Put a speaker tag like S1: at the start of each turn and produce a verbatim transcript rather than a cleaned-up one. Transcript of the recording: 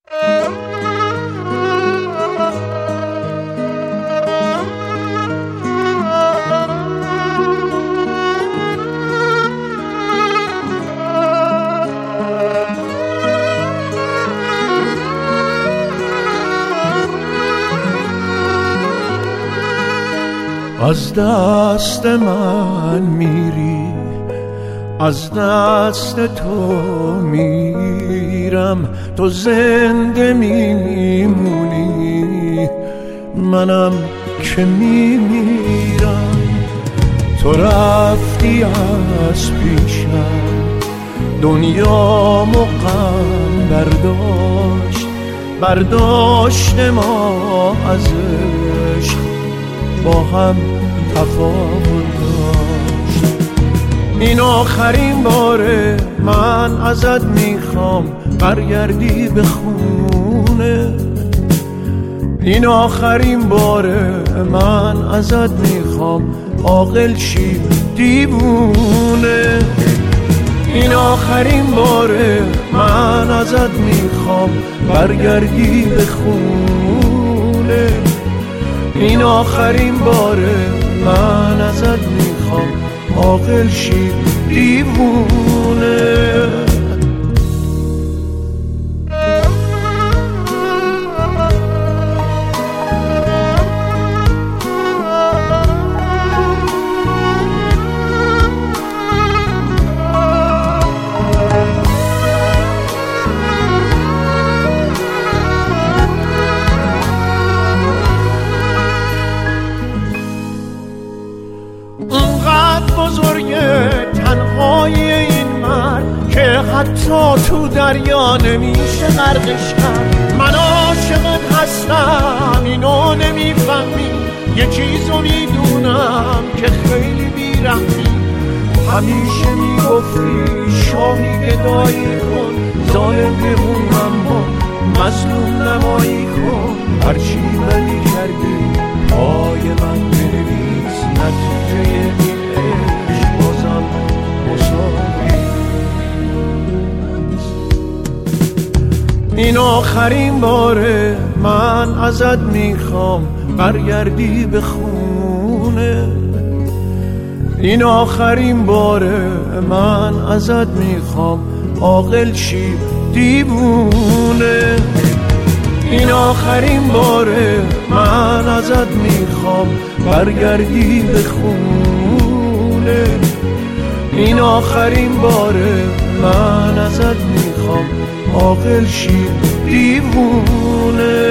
S1: از دست من میری، از دست تو میرم، تو زنده میمونی منم که میمیرم. تو رفتی از پیشم، دنیا غم برداشت، برداشت ما از عشق با هم تفاوت داشت. این آخرین باره من ازت میخوام برگردی به خونه، این آخرین باره من ازت میخوام عاقل شی دیوونه. این آخرین باره من ازت میخوام برگردی به خونه، این آخرین باره من ازت میخوام عاقل شی دیوونه. تنهای این مرد که حتی تو دریا نمیشه غرقش کرد. من عاشقت هستم اینو نمیفهمی، یه چیزو میدونم که خیلی بیرحمی. همیشه میگفتی شاهی گدایی کن، ظالم بمون اما مظلوم نمایی کن. هرچی ولی کردی پای من بنویس، نتیجه این عشق بازم مساوی. این آخرین باره من ازت میخوام برگردی به خونه، این آخرین باره من ازت میخوام عاقل شی دیوونه. این آخرین باره من ازت میخوام برگردی به خونه، این آخرین باره من ازت میخوام عاقل شی دیوونه.